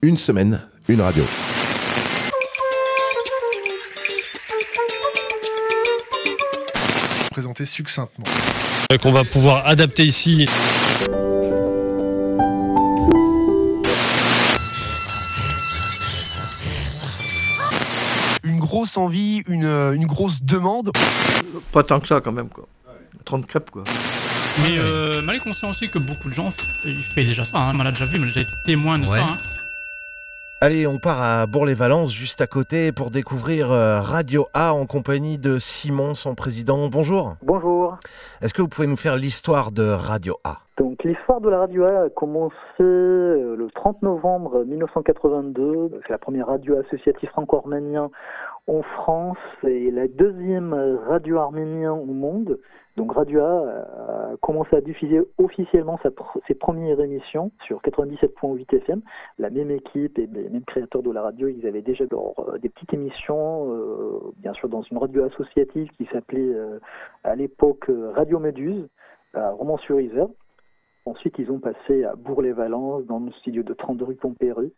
Une semaine, une radio. Présenter succinctement. Qu'on va pouvoir adapter ici. Une grosse envie, une grosse demande. Pas tant que ça quand même, quoi. 30 crêpes, quoi. Mais mal est conscient aussi que beaucoup de gens ils font déjà ça, hein. On l'a déjà vu, on a déjà été témoin de ça. Hein. Allez, on part à Bourg-les-Valences, juste à côté, pour découvrir Radio A en compagnie de Simon, son président. Bonjour. Bonjour. Est-ce que vous pouvez nous faire l'histoire de Radio A ? Donc l'histoire de la Radio A a commencé le 30 novembre 1982. C'est la première radio associative franco-arménien en France et la deuxième radio arménienne au monde. Donc Radio A a commencé à diffuser officiellement ses premières émissions sur 97.8 FM. La même équipe et les mêmes créateurs de la radio, ils avaient déjà des petites émissions, bien sûr dans une radio associative qui s'appelait à l'époque Radio Méduse, à Romans-sur-Isère. Ensuite, ils ont passé à Bourg-les-Valences, dans le studio de 32 rue Pompéry.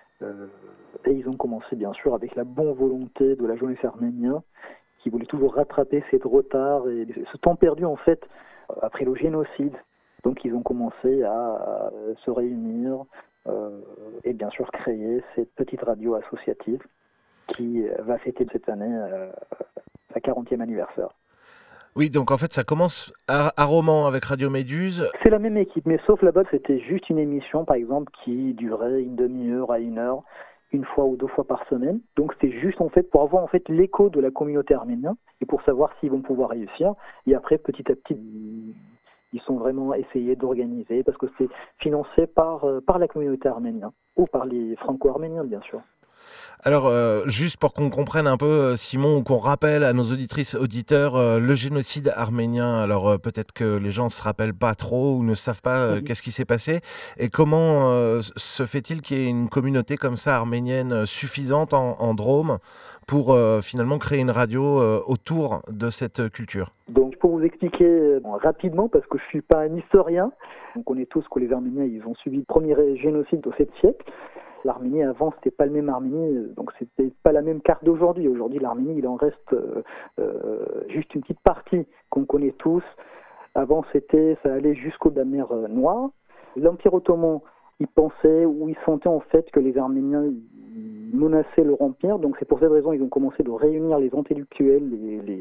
Et ils ont commencé, bien sûr, avec la bonne volonté de la jeunesse arménienne, qui voulait toujours rattraper ce retard et ce temps perdu, en fait, après le génocide. Donc, ils ont commencé à se réunir et, bien sûr, créer cette petite radio associative qui va fêter cette année sa 40e anniversaire. Oui, donc en fait, ça commence à Romans avec Radio Méduse. C'est la même équipe, mais sauf là-bas, c'était juste une émission, par exemple, qui durait une demi-heure à une heure, une fois ou deux fois par semaine. Donc c'était juste en fait pour avoir en fait l'écho de la communauté arménienne et pour savoir s'ils vont pouvoir réussir. Et après, petit à petit, ils sont vraiment essayés d'organiser parce que c'est financé par la communauté arménienne ou par les franco-arméniens, bien sûr. Alors, juste pour qu'on comprenne un peu, Simon, ou qu'on rappelle à nos auditrices, auditeurs, le génocide arménien, alors peut-être que les gens ne se rappellent pas trop ou ne savent pas qu'est-ce qui s'est passé, et comment se fait-il qu'il y ait une communauté comme ça arménienne suffisante en Drôme pour finalement créer une radio autour de cette culture ? Donc, pour vous expliquer rapidement, parce que je ne suis pas un historien, on connaît tous que les Arméniens ils ont subi le premier génocide au 7e siècle. L'Arménie avant c'était pas le même Arménie, donc c'était pas la même carte d'aujourd'hui. Aujourd'hui l'Arménie il en reste juste une petite partie qu'on connaît tous. Avant ça allait jusqu'au de la mer Noire. L'Empire ottoman il pensait ou il sentait en fait que les Arméniens menaçaient leur empire, donc c'est pour cette raison ils ont commencé de réunir les intellectuels,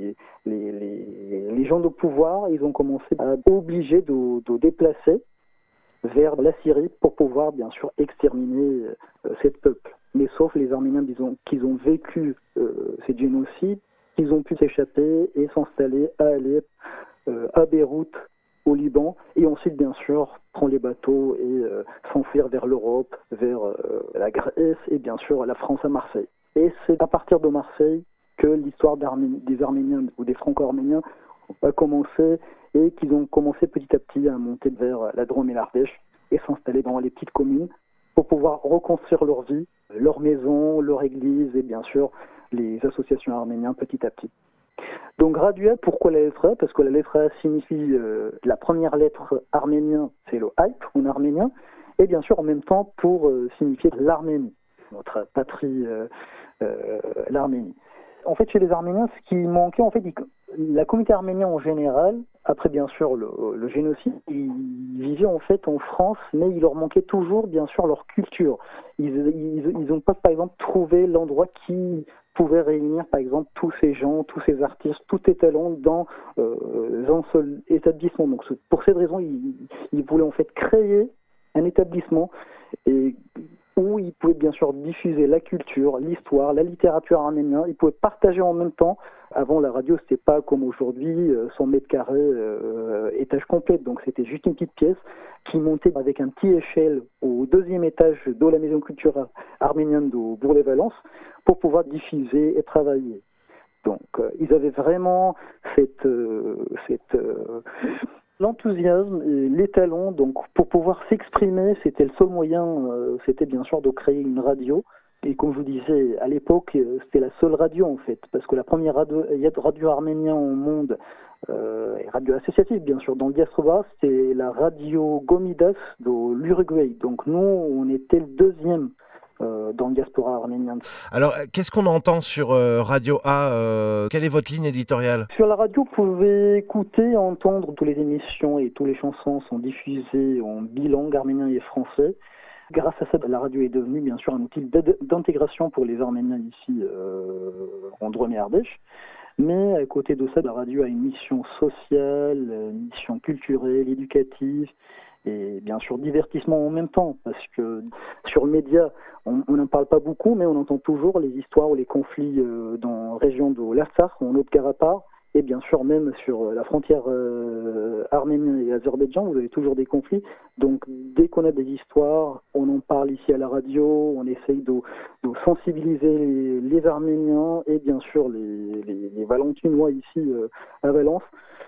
les gens de pouvoir. Ils ont commencé à obliger de déplacer vers la Syrie pour pouvoir bien sûr exterminer cette peuple. Mais sauf les Arméniens qui ont vécu ces génocides, ils ont pu s'échapper et s'installer à Alep, à Beyrouth, au Liban, et ensuite bien sûr prendre les bateaux et s'enfuir vers l'Europe, vers la Grèce et bien sûr la France à Marseille. Et c'est à partir de Marseille que l'histoire des Arméniens ou des Franco-Arméniens a commencé et qu'ils ont commencé petit à petit à monter vers la Drôme et l'Ardèche et s'installer dans les petites communes pour pouvoir reconstruire leur vie, leur maison, leur église et bien sûr les associations arméniennes petit à petit. Donc Radio A, pourquoi la lettre A ? Parce que la lettre A signifie la première lettre arménienne, c'est le Alp en arménien, et bien sûr en même temps pour signifier l'Arménie, notre patrie, l'Arménie. En fait, chez les Arméniens, ce qui manquait, en fait, la communauté arménienne en général, après bien sûr le génocide, ils vivaient en fait en France, mais il leur manquait toujours bien sûr leur culture. Ils n'ont pas, par exemple, trouvé l'endroit qui pouvait réunir, par exemple, tous ces gens, tous ces artistes, tous ces talents dans un seul établissement. Donc, pour cette raison, ils voulaient en fait créer un établissement où ils pouvaient bien sûr diffuser la culture, l'histoire, la littérature arménienne. Ils pouvaient partager en même temps. Avant, la radio, c'était pas comme aujourd'hui, 100 mètres carrés, étage complet. Donc, c'était juste une petite pièce qui montait avec un petit échelle au deuxième étage de la maison culturelle arménienne de Bourg-les-Valences pour pouvoir diffuser et travailler. Donc, ils avaient vraiment l'enthousiasme et les talents, donc pour pouvoir s'exprimer, c'était le seul moyen, c'était bien sûr de créer une radio. Et comme je vous disais, à l'époque, c'était la seule radio en fait, parce que la première radio arménienne au monde, et radio associative bien sûr, dans le diaspora, c'était la radio Gomidas de l'Uruguay. Donc nous, on était le deuxième dans le diaspora arménienne. Alors, qu'est-ce qu'on entend sur Radio A Quelle est votre ligne éditoriale? Sur la radio, vous pouvez écouter, entendre toutes les émissions et toutes les chansons sont diffusées en bilingue arménien et français. Grâce à ça, la radio est devenue bien sûr un outil d'intégration pour les Arméniens ici en Drôme et Ardèche. Mais à côté de ça, la radio a une mission sociale, une mission culturelle, éducative et bien sûr divertissement en même temps. Parce que sur le média, on n'en parle pas beaucoup, mais on entend toujours les histoires ou les conflits dans la région de l'Artsakh, en Haut-Karabakh. Et bien sûr, même sur la frontière arménienne et Azerbaïdjan, vous avez toujours des conflits. Donc, dès qu'on a des histoires, on en parle ici à la radio, on essaye de sensibiliser les Arméniens et bien sûr les Valentinois ici à Valence.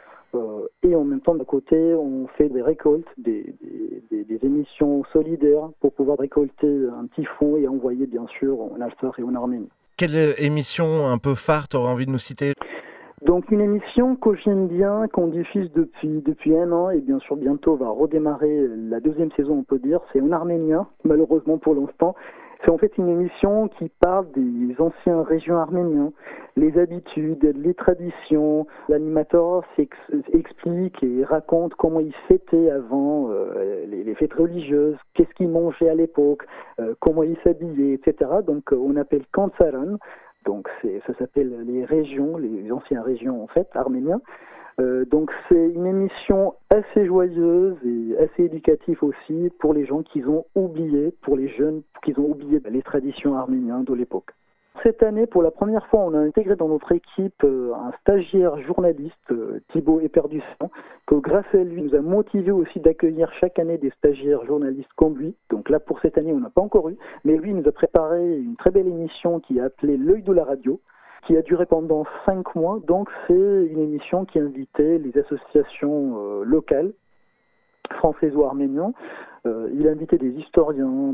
Et en même temps, d'un côté, on fait des récoltes, des émissions solidaires pour pouvoir récolter un petit fonds et envoyer bien sûr en Alsace et en Arménie. Quelle émission un peu phare t'aurais envie de nous citer? Donc une émission que j'aime bien, qu'on diffuse depuis 1 an et bien sûr bientôt va redémarrer la 2e saison on peut dire, c'est en arménien, malheureusement pour l'instant. C'est en fait une émission qui parle des anciennes régions arméniennes, les habitudes, les traditions. L'animateur explique et raconte comment ils fêtaient avant les fêtes religieuses, qu'est-ce qu'ils mangeaient à l'époque, comment ils s'habillaient, etc. Donc on appelle Kansaran. Donc ça s'appelle les régions, les anciennes régions en fait, arméniens. Donc c'est une émission assez joyeuse et assez éducative aussi pour les gens qui ont oublié, pour les jeunes qui ont oublié les traditions arméniennes de l'époque. Cette année, pour la première fois, on a intégré dans notre équipe un stagiaire journaliste, Thibaut Eperdusson, que grâce à lui, nous a motivé aussi d'accueillir chaque année des stagiaires journalistes comme lui. Donc là, pour cette année, on n'a pas encore eu, mais lui nous a préparé une très belle émission qui est appelée L'œil de la radio, qui a duré pendant 5 mois. Donc c'est une émission qui invitait les associations locales, françaises ou arméniennes. Il a invité des historiens,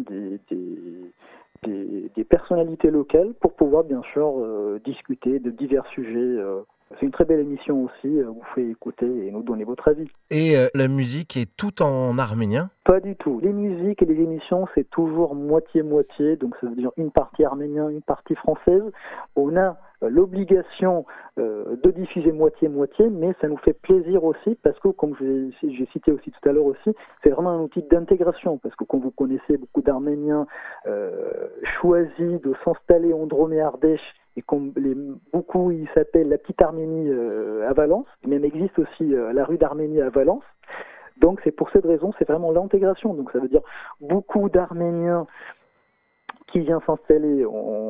des personnalités locales pour pouvoir bien sûr discuter de divers sujets. C'est une très belle émission aussi, vous pouvez écouter et nous donner votre avis. Et la musique est tout en arménien? Pas du tout. Les musiques et les émissions, c'est toujours moitié-moitié, donc ça veut dire une partie arménienne, une partie française. On a l'obligation de diffuser moitié-moitié, mais ça nous fait plaisir aussi parce que, comme j'ai cité aussi tout à l'heure aussi, c'est vraiment un outil d'intégration parce que comme vous connaissez, beaucoup d'Arméniens choisissent de s'installer en Drôme et Ardèche et comme beaucoup ils s'appellent la petite Arménie à Valence, même existe aussi la rue d'Arménie à Valence. Donc c'est pour cette raison, c'est vraiment l'intégration. Donc ça veut dire beaucoup d'Arméniens qui viennent s'installer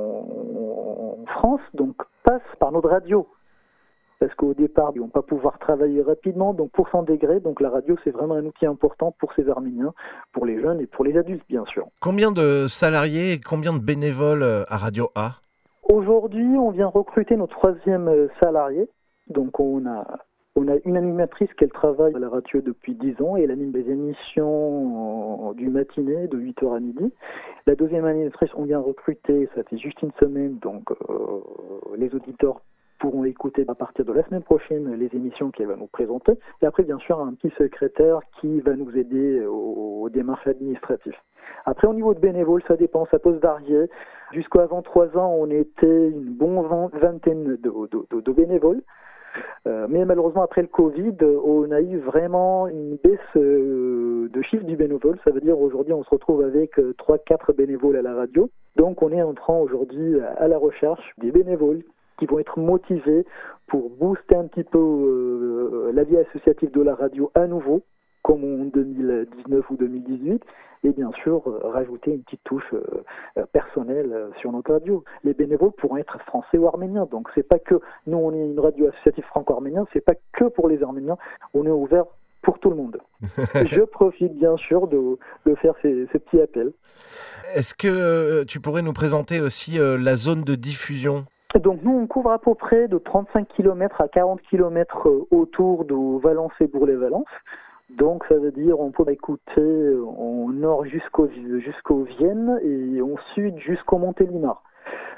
en France, donc passent par notre radio. Parce qu'au départ, ils ne vont pas pouvoir travailler rapidement, donc pour s'intégrer, donc la radio c'est vraiment un outil important pour ces Arméniens, pour les jeunes et pour les adultes bien sûr. Combien de salariés et combien de bénévoles à Radio A? Aujourd'hui, on vient recruter notre 3e salarié, donc on a une animatrice qui travaille à la radio depuis 10 ans et elle anime des émissions du matinée de 8h à midi. La 2e animatrice, on vient recruter, ça fait juste une semaine, donc les auditeurs pourront écouter à partir de la semaine prochaine les émissions qu'elle va nous présenter. Et après, bien sûr, un petit secrétaire qui va nous aider aux démarches administratives. Après, au niveau de bénévoles, ça dépend, ça peut varier. Jusqu'avant 3 ans, on était une bonne vingtaine de bénévoles. Mais malheureusement, après le Covid, on a eu vraiment une baisse de chiffre du bénévole. Ça veut dire aujourd'hui, on se retrouve avec 3-4 bénévoles à la radio. Donc, on est en train aujourd'hui à la recherche des bénévoles qui vont être motivés pour booster un petit peu la vie associative de la radio à nouveau, comme en 2019 ou 2018, et bien sûr rajouter une petite touche personnelle sur notre radio. Les bénévoles pourront être français ou arméniens, donc c'est pas que nous on est une radio associative franco-arménienne, c'est pas que pour les Arméniens, on est ouvert pour tout le monde. Je profite bien sûr de faire ces petits appels. Est-ce que tu pourrais nous présenter aussi la zone de diffusion ? Donc nous, on couvre à peu près de 35 km à 40 km autour de Valence et Bourg-les-Valence. Donc ça veut dire on peut écouter en nord jusqu'au Vienne et en sud jusqu'au Montélimar.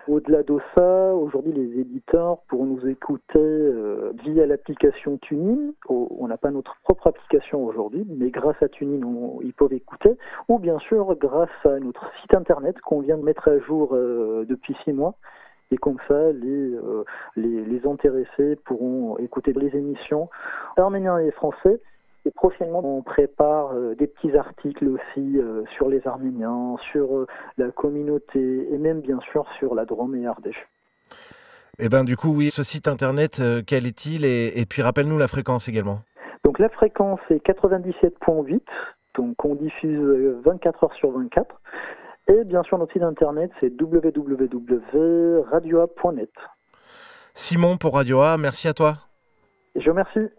Au-delà de ça, aujourd'hui, les éditeurs pourront nous écouter via l'application TuneIn. On n'a pas notre propre application aujourd'hui, mais grâce à TuneIn, ils peuvent écouter. Ou bien sûr, grâce à notre site internet qu'on vient de mettre à jour depuis 6 mois. Et comme ça, les intéressés pourront écouter les émissions arméniens et français. Et prochainement, on prépare des petits articles aussi sur les Arméniens, sur la communauté et même bien sûr sur la Drôme et Ardèche. Et ben du coup, oui, ce site internet, quel est-il et puis rappelle-nous la fréquence également. Donc la fréquence est 97.8, donc on diffuse 24 heures sur 24. Et bien sûr, notre site internet, c'est www.radioa.net. Simon pour Radio A, merci à toi. Et je vous remercie.